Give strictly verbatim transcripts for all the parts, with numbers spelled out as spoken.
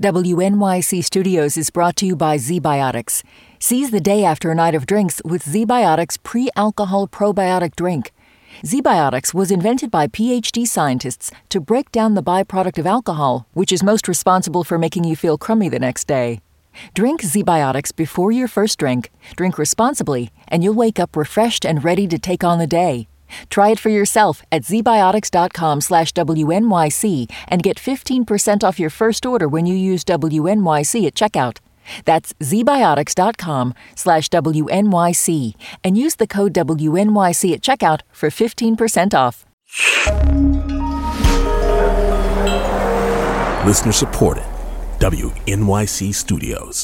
W N Y C Studios is brought to you by ZBiotics. Seize the day after a night of drinks with ZBiotics pre-alcohol probiotic drink. ZBiotics was invented by P H D scientists to break down the byproduct of alcohol, which is most responsible for making you feel crummy the next day. Drink ZBiotics before your first drink, drink responsibly, and you'll wake up refreshed and ready to take on the day. Try it for yourself at zbiotics.com slash WNYC and get fifteen percent off your first order when you use W N Y C at checkout. That's zbiotics.com slash WNYC and use the code W N Y C at checkout for fifteen percent off. Listener supported. W N Y C Studios.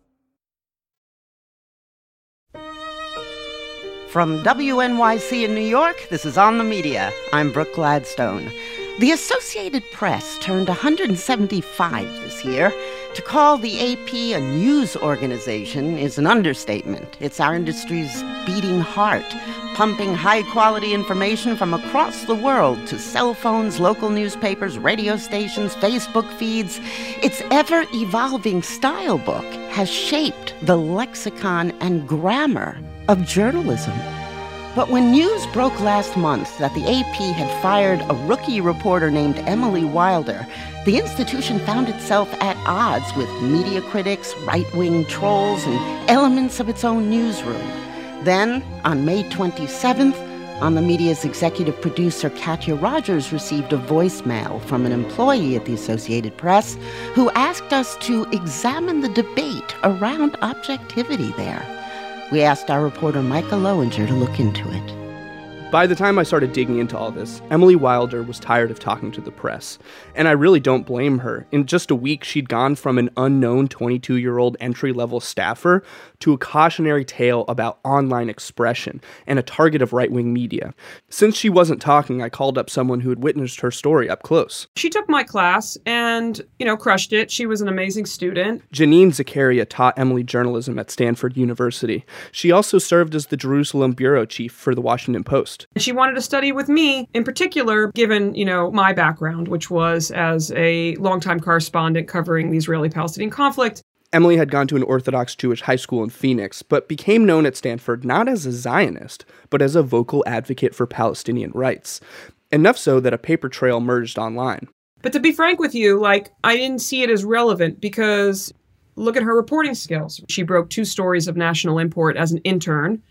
From W N Y C in New York, this is On the Media. I'm Brooke Gladstone. The Associated Press turned one hundred seventy-five this year. To call the A P a news organization is an understatement. It's our industry's beating heart, pumping high-quality information from across the world to cell phones, local newspapers, radio stations, Facebook feeds. Its ever-evolving style book has shaped the lexicon and grammar of journalism. But when news broke last month that the A P had fired a rookie reporter named Emily Wilder, the institution found itself at odds with media critics, right-wing trolls, and elements of its own newsroom. Then, on May twenty-seventh, On the Media's executive producer, Katya Rogers, received a voicemail from an employee at the Associated Press who asked us to examine the debate around objectivity there. We asked our reporter Micah Lowinger to look into it. By the time I started digging into all this, Emily Wilder was tired of talking to the press, and I really don't blame her. In just a week, she'd gone from an unknown twenty-two-year-old entry-level staffer to a cautionary tale about online expression and a target of right-wing media. Since she wasn't talking, I called up someone who had witnessed her story up close. She took my class and, you know, crushed it. She was an amazing student. Janine Zakaria taught Emily journalism at Stanford University. She also served as the Jerusalem bureau chief for the Washington Post. She wanted to study with me, in particular, given, you know, my background, which was as a longtime correspondent covering the Israeli-Palestinian conflict. Emily had gone to an Orthodox Jewish high school in Phoenix, but became known at Stanford not as a Zionist, but as a vocal advocate for Palestinian rights. Enough so that a paper trail emerged online. But to be frank with you, like, I didn't see it as relevant because look at her reporting skills. She broke two stories of national import as an intern.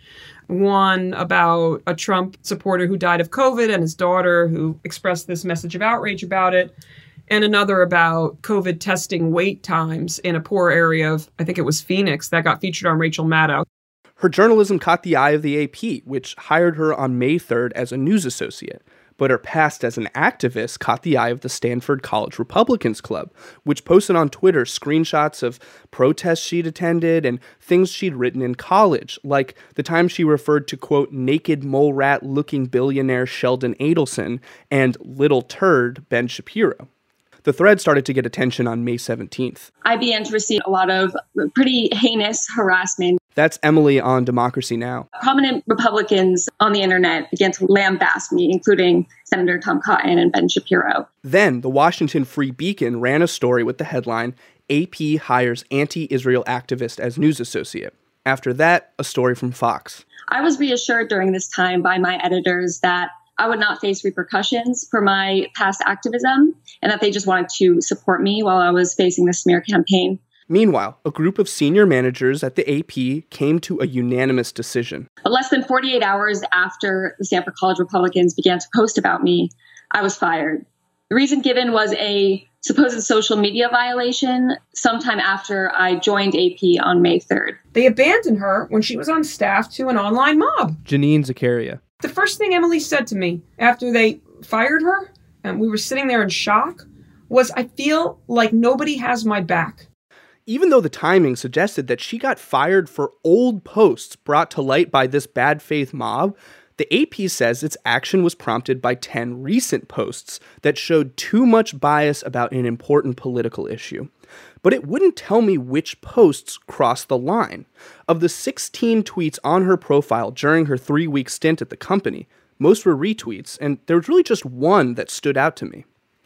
One about a Trump supporter who died of COVID and his daughter who expressed this message of outrage about it. And another about COVID testing wait times in a poor area of, I think it was Phoenix, that got featured on Rachel Maddow. Her journalism caught the eye of the A P, which hired her on May third as a news associate. But her past as an activist caught the eye of the Stanford College Republicans Club, which posted on Twitter screenshots of protests she'd attended and things she'd written in college, like the time she referred to, quote, naked mole rat-looking billionaire Sheldon Adelson and little turd Ben Shapiro. The thread started to get attention on May seventeenth. I began to receive a lot of pretty heinous harassment. That's Emily on Democracy Now! Prominent Republicans on the internet began to lambaste me, including Senator Tom Cotton and Ben Shapiro. Then the Washington Free Beacon ran a story with the headline, A P hires anti-Israel activist as news associate. After that, a story from Fox. I was reassured during this time by my editors that I would not face repercussions for my past activism and that they just wanted to support me while I was facing the smear campaign. Meanwhile, a group of senior managers at the A P came to a unanimous decision. But less than forty-eight hours after the Stanford College Republicans began to post about me, I was fired. The reason given was a supposed social media violation sometime after I joined A P on May third. They abandoned her when she was on staff to an online mob. Janine Zakaria. The first thing Emily said to me after they fired her, and we were sitting there in shock, was, I feel like nobody has my back. Even though the timing suggested that she got fired for old posts brought to light by this bad faith mob, the A P says its action was prompted by ten recent posts that showed too much bias about an important political issue. But it wouldn't tell me which posts crossed the line. Of the sixteen tweets on her profile during her three-week stint at the company, most were retweets, and there was really just one that stood out to me.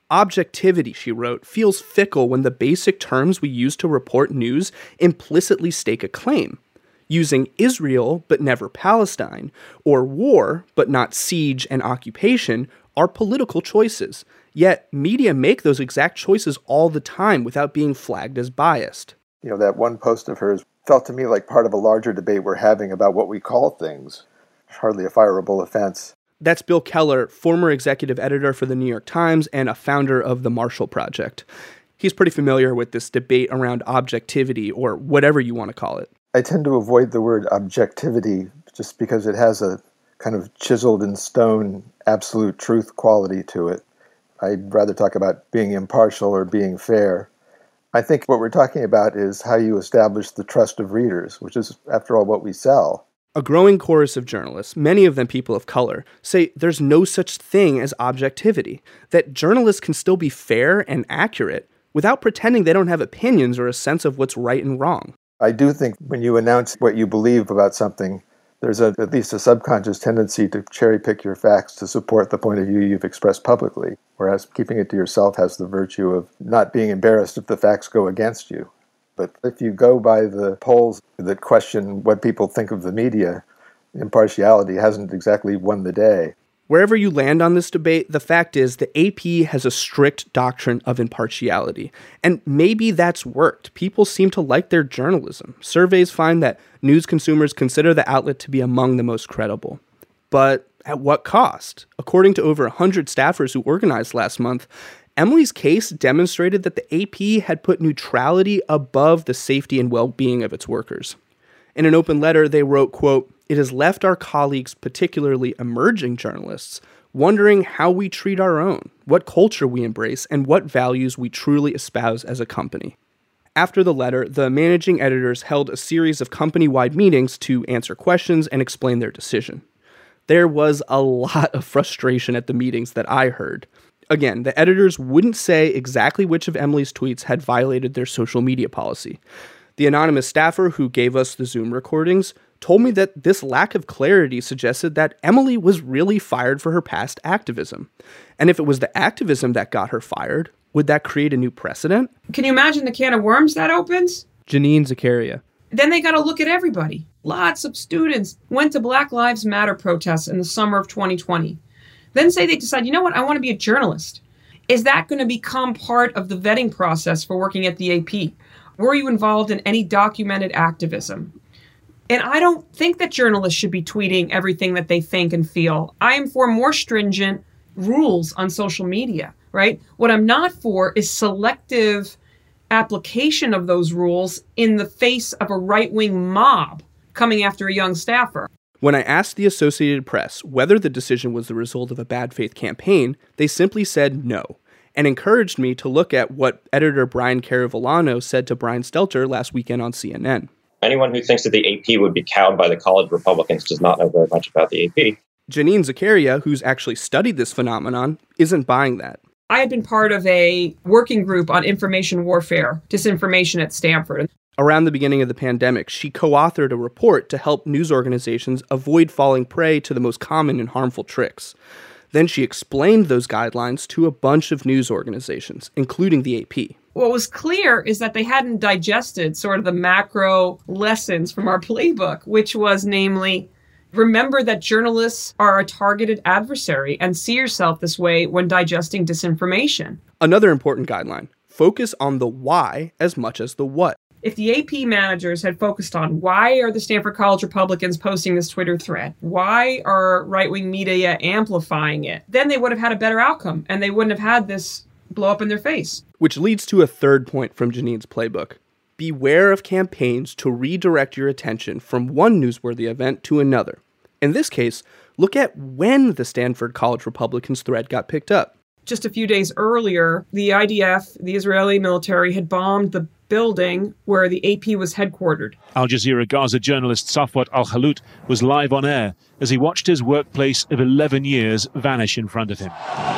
Objectivity, she wrote, feels fickle when the basic terms we use to report news implicitly stake a claim. Using Israel but never Palestine, or war but not siege and occupation, are political choices. Yet media make those exact choices all the time without being flagged as biased. You know, that one post of hers felt to me like part of a larger debate we're having about what we call things. Hardly a fireable offense. That's Bill Keller, former executive editor for the New York Times and a founder of the Marshall Project. He's pretty familiar with this debate around objectivity, or whatever you want to call it. I tend to avoid the word objectivity just because it has a kind of chiseled in stone absolute truth quality to it. I'd rather talk about being impartial or being fair. I think what we're talking about is how you establish the trust of readers, which is, after all, what we sell. A growing chorus of journalists, many of them people of color, say there's no such thing as objectivity, that journalists can still be fair and accurate without pretending they don't have opinions or a sense of what's right and wrong. I do think when you announce what you believe about something, there's a, at least a subconscious tendency to cherry pick your facts to support the point of view you've expressed publicly, whereas keeping it to yourself has the virtue of not being embarrassed if the facts go against you. But if you go by the polls that question what people think of the media, impartiality hasn't exactly won the day. Wherever you land on this debate, the fact is the A P has a strict doctrine of impartiality. And maybe that's worked. People seem to like their journalism. Surveys find that news consumers consider the outlet to be among the most credible. But at what cost? According to over one hundred staffers who organized last month, Emily's case demonstrated that the A P had put neutrality above the safety and well-being of its workers. In an open letter, they wrote, quote, "It has left our colleagues, particularly emerging journalists, wondering how we treat our own, what culture we embrace, and what values we truly espouse as a company." After the letter, the managing editors held a series of company-wide meetings to answer questions and explain their decision. There was a lot of frustration at the meetings that I heard. Again, the editors wouldn't say exactly which of Emily's tweets had violated their social media policy. The anonymous staffer who gave us the Zoom recordings told me that this lack of clarity suggested that Emily was really fired for her past activism. And if it was the activism that got her fired, would that create a new precedent? Can you imagine the can of worms that opens? Janine Zakaria. Then they got to look at everybody. Lots of students went to Black Lives Matter protests in the summer of twenty twenty. Then say they decide, you know what, I want to be a journalist. Is that going to become part of the vetting process for working at the A P? Were you involved in any documented activism? And I don't think that journalists should be tweeting everything that they think and feel. I am for more stringent rules on social media, right? What I'm not for is selective application of those rules in the face of a right-wing mob coming after a young staffer. When I asked the Associated Press whether the decision was the result of a bad faith campaign, they simply said no, and encouraged me to look at what editor Brian Caravolano said to Brian Stelter last weekend on C N N. Anyone who thinks that the A P would be cowed by the college Republicans does not know very much about the A P. Janine Zakaria, who's actually studied this phenomenon, isn't buying that. I had been part of a working group on information warfare, disinformation at Stanford. Around the beginning of the pandemic, she co-authored a report to help news organizations avoid falling prey to the most common and harmful tricks. Then she explained those guidelines to a bunch of news organizations, including the A P. What was clear is that they hadn't digested sort of the macro lessons from our playbook, which was namely, remember that journalists are a targeted adversary and see yourself this way when digesting disinformation. Another important guideline, focus on the why as much as the what. If the A P managers had focused on why are the Stanford College Republicans posting this Twitter thread, why are right-wing media amplifying it, then they would have had a better outcome and they wouldn't have had this blow up in their face. Which leads to a third point from Janine's playbook. Beware of campaigns to redirect your attention from one newsworthy event to another. In this case, look at when the Stanford College Republicans thread got picked up. Just a few days earlier, the I D F, the Israeli military, had bombed the building where the A P was headquartered. Al Jazeera Gaza journalist Safwat Al-Khalout was live on air as he watched his workplace of eleven years vanish in front of him.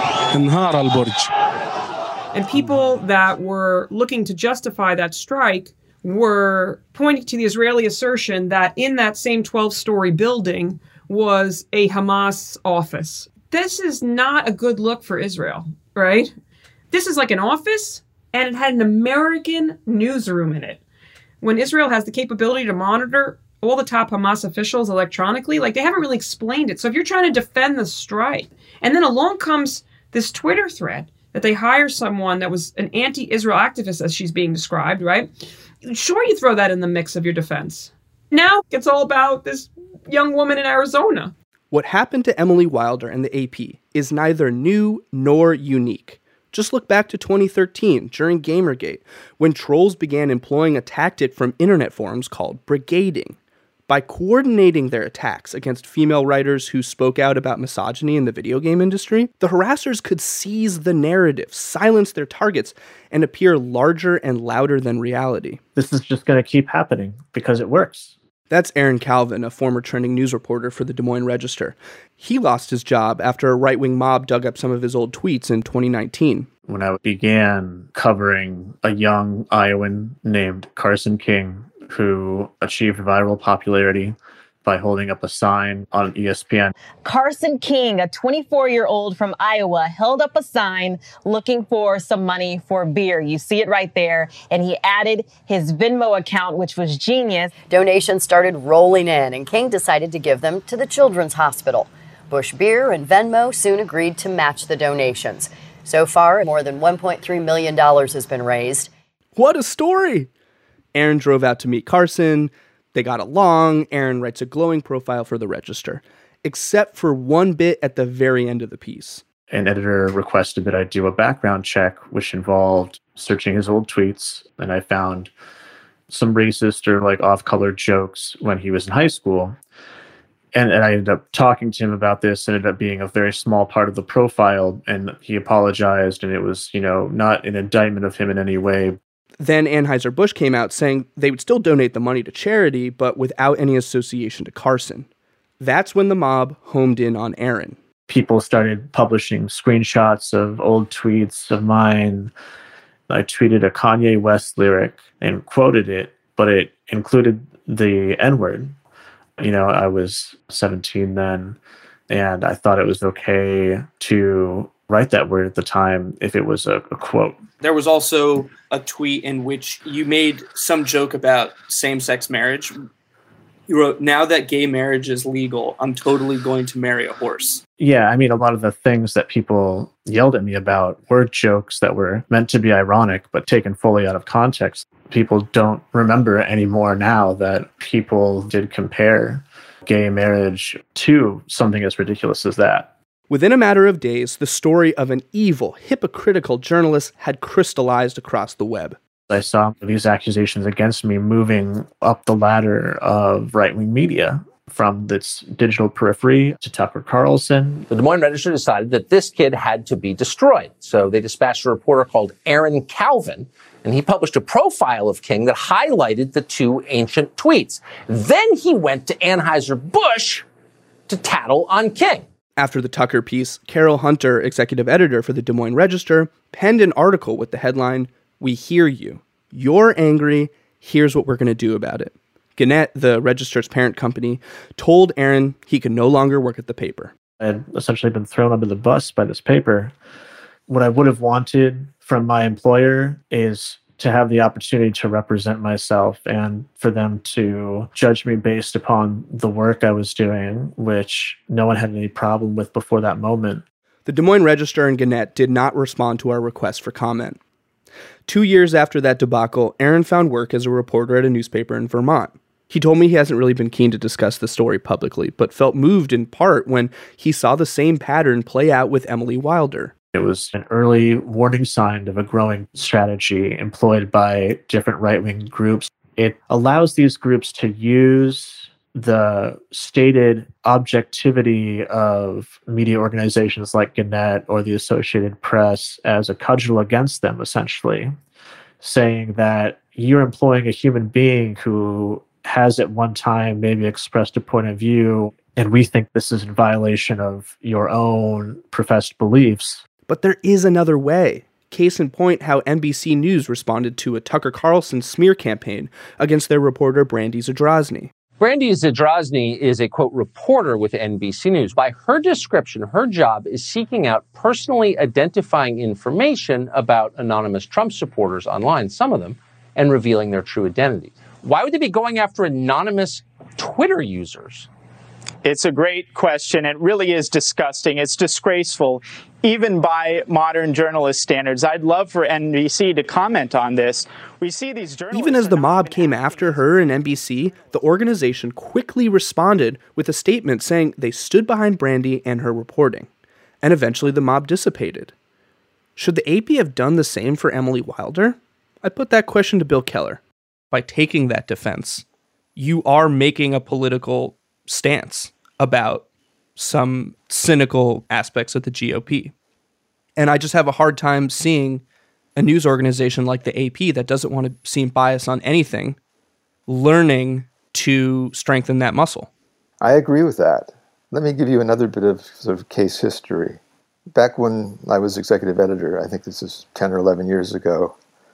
And people that were looking to justify that strike were pointing to the Israeli assertion that in that same twelve-story building was a Hamas office. This is not a good look for Israel, right? This is like an office, and it had an American newsroom in it. When Israel has the capability to monitor all the top Hamas officials electronically, like, they haven't really explained it. So if you're trying to defend the strike, and then along comes this Twitter thread that they hire someone that was an anti-Israel activist, as she's being described, right? Sure, you throw that in the mix of your defense. Now it's all about this young woman in Arizona. What happened to Emily Wilder and the A P is neither new nor unique. Just look back to twenty thirteen, during Gamergate, when trolls began employing a tactic from internet forums called brigading. By coordinating their attacks against female writers who spoke out about misogyny in the video game industry, the harassers could seize the narrative, silence their targets, and appear larger and louder than reality. This is just going to keep happening because it works. That's Aaron Calvin, a former trending news reporter for the Des Moines Register. He lost his job after a right-wing mob dug up some of his old tweets in twenty nineteen. When I began covering a young Iowan named Carson King, who achieved viral popularity by holding up a sign on E S P N. Carson King, a twenty-four-year-old from Iowa, held up a sign looking for some money for beer. You see it right there. And he added his Venmo account, which was genius. Donations started rolling in, and King decided to give them to the Children's Hospital. Busch Beer and Venmo soon agreed to match the donations. So far, more than one point three million dollars has been raised. What a story! Aaron drove out to meet Carson. They got along. Aaron writes a glowing profile for the Register, except for one bit at the very end of the piece. An editor requested that I do a background check, which involved searching his old tweets, and I found some racist or like off-color jokes when he was in high school. And, and I ended up talking to him about this, and it ended up being a very small part of the profile, and he apologized, and it was, you know, not an indictment of him in any way. Then Anheuser-Busch came out saying they would still donate the money to charity, but without any association to Carson. That's when the mob homed in on Aaron. People started publishing screenshots of old tweets of mine. I tweeted a Kanye West lyric and quoted it, but it included the N-word. You know, I was seventeen then, and I thought it was okay to write that word at the time if it was a, a quote. There was also a tweet in which you made some joke about same-sex marriage. You wrote, "Now that gay marriage is legal, I'm totally going to marry a horse." Yeah, I mean, a lot of the things that people yelled at me about were jokes that were meant to be ironic, but taken fully out of context. People don't remember anymore now that people did compare gay marriage to something as ridiculous as that. Within a matter of days, the story of an evil, hypocritical journalist had crystallized across the web. I saw these accusations against me moving up the ladder of right-wing media, from its digital periphery to Tucker Carlson. The Des Moines Register decided that this kid had to be destroyed. So they dispatched a reporter called Aaron Calvin, and he published a profile of King that highlighted the two ancient tweets. Then he went to Anheuser-Busch to tattle on King. After the Tucker piece, Carol Hunter, executive editor for the Des Moines Register, penned an article with the headline, "We hear you. You're angry. Here's what we're going to do about it." Gannett, the Register's parent company, told Aaron he could no longer work at the paper. I had essentially been thrown under the bus by this paper. What I would have wanted from my employer is to have the opportunity to represent myself and for them to judge me based upon the work I was doing, which no one had any problem with before that moment. The Des Moines Register and Gannett did not respond to our request for comment. Two years after that debacle, Aaron found work as a reporter at a newspaper in Vermont. He told me he hasn't really been keen to discuss the story publicly, but felt moved in part when he saw the same pattern play out with Emily Wilder. It was an early warning sign of a growing strategy employed by different right-wing groups. It allows these groups to use the stated objectivity of media organizations like Gannett or the Associated Press as a cudgel against them, essentially, saying that you're employing a human being who has at one time maybe expressed a point of view, and we think this is in violation of your own professed beliefs. But there is another way. Case in point, how N B C News responded to a Tucker Carlson smear campaign against their reporter Brandy Zadrozny. Brandy Zadrozny is a, quote, reporter with N B C News. By her description, her job is seeking out personally identifying information about anonymous Trump supporters online, some of them, and revealing their true identity. Why would they be going after anonymous Twitter users? It's a great question. It really is disgusting. It's disgraceful, even by modern journalist standards. I'd love for N B C to comment on this. We see these journalists... Even as the mob came after her and N B C, the organization quickly responded with a statement saying they stood behind Brandy and her reporting. And eventually the mob dissipated. Should the A P have done the same for Emily Wilder? I put that question to Bill Keller. By taking that defense, you are making a political stance about some cynical aspects of the G O P. And I just have a hard time seeing a news organization like the A P that doesn't want to seem biased on anything learning to strengthen that muscle. I agree with that. Let me give you another bit of sort of case history. Back when I was executive editor, I think this is ten or eleven years ago,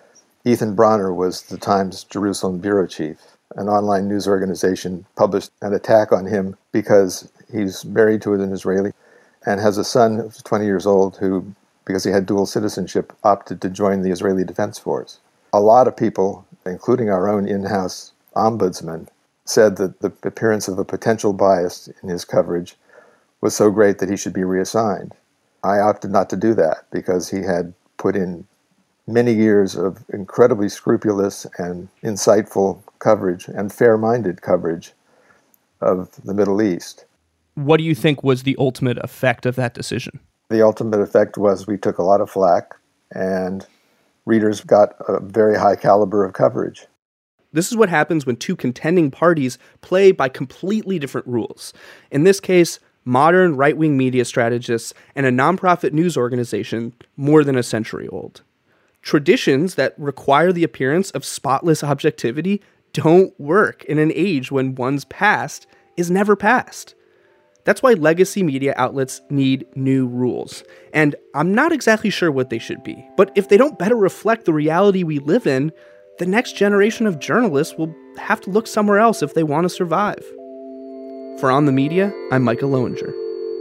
Ethan Bronner was the Times Jerusalem bureau chief. An online news organization published an attack on him because he's married to an Israeli and has a son who's twenty years old who, because he had dual citizenship, opted to join the Israeli Defense Force. A lot of people, including our own in-house ombudsman, said that the appearance of a potential bias in his coverage was so great that he should be reassigned. I opted not to do that because he had put in many years of incredibly scrupulous and insightful coverage and fair-minded coverage of the Middle East. What do you think was the ultimate effect of that decision? The ultimate effect was we took a lot of flack and readers got a very high caliber of coverage. This is what happens when two contending parties play by completely different rules. In this case, modern right-wing media strategists and a nonprofit news organization more than a century old. Traditions that require the appearance of spotless objectivity don't work in an age when one's past is never past. That's why legacy media outlets need new rules. And I'm not exactly sure what they should be. But if they don't better reflect the reality we live in, the next generation of journalists will have to look somewhere else if they want to survive. For On the Media, I'm Micah Loewinger.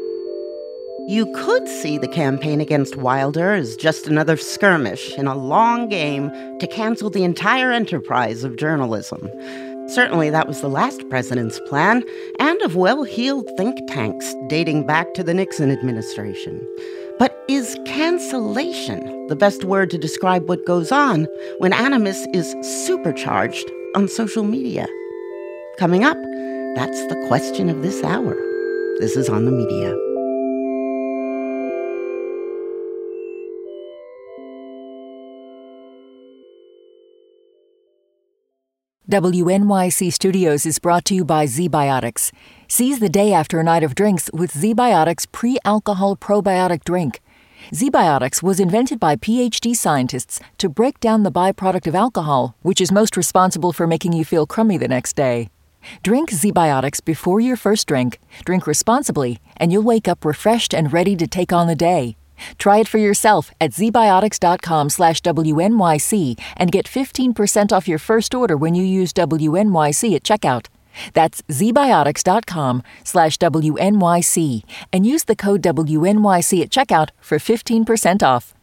You could see the campaign against Wilder as just another skirmish in a long game to cancel the entire enterprise of journalism. Certainly that was the last president's plan, and of well-heeled think tanks dating back to the Nixon administration. But is cancellation the best word to describe what goes on when animus is supercharged on social media? Coming up, that's the question of this hour. This is On the Media. W N Y C Studios is brought to you by ZBiotics. Seize the day after a night of drinks with ZBiotics pre-alcohol probiotic drink. ZBiotics was invented by P H D scientists to break down the byproduct of alcohol, which is most responsible for making you feel crummy the next day. Drink ZBiotics before your first drink, drink responsibly, and you'll wake up refreshed and ready to take on the day. Try it for yourself at zbiotics.com slash WNYC and get fifteen percent off your first order when you use W N Y C at checkout. That's zbiotics.com slash WNYC and use the code W N Y C at checkout for fifteen percent off.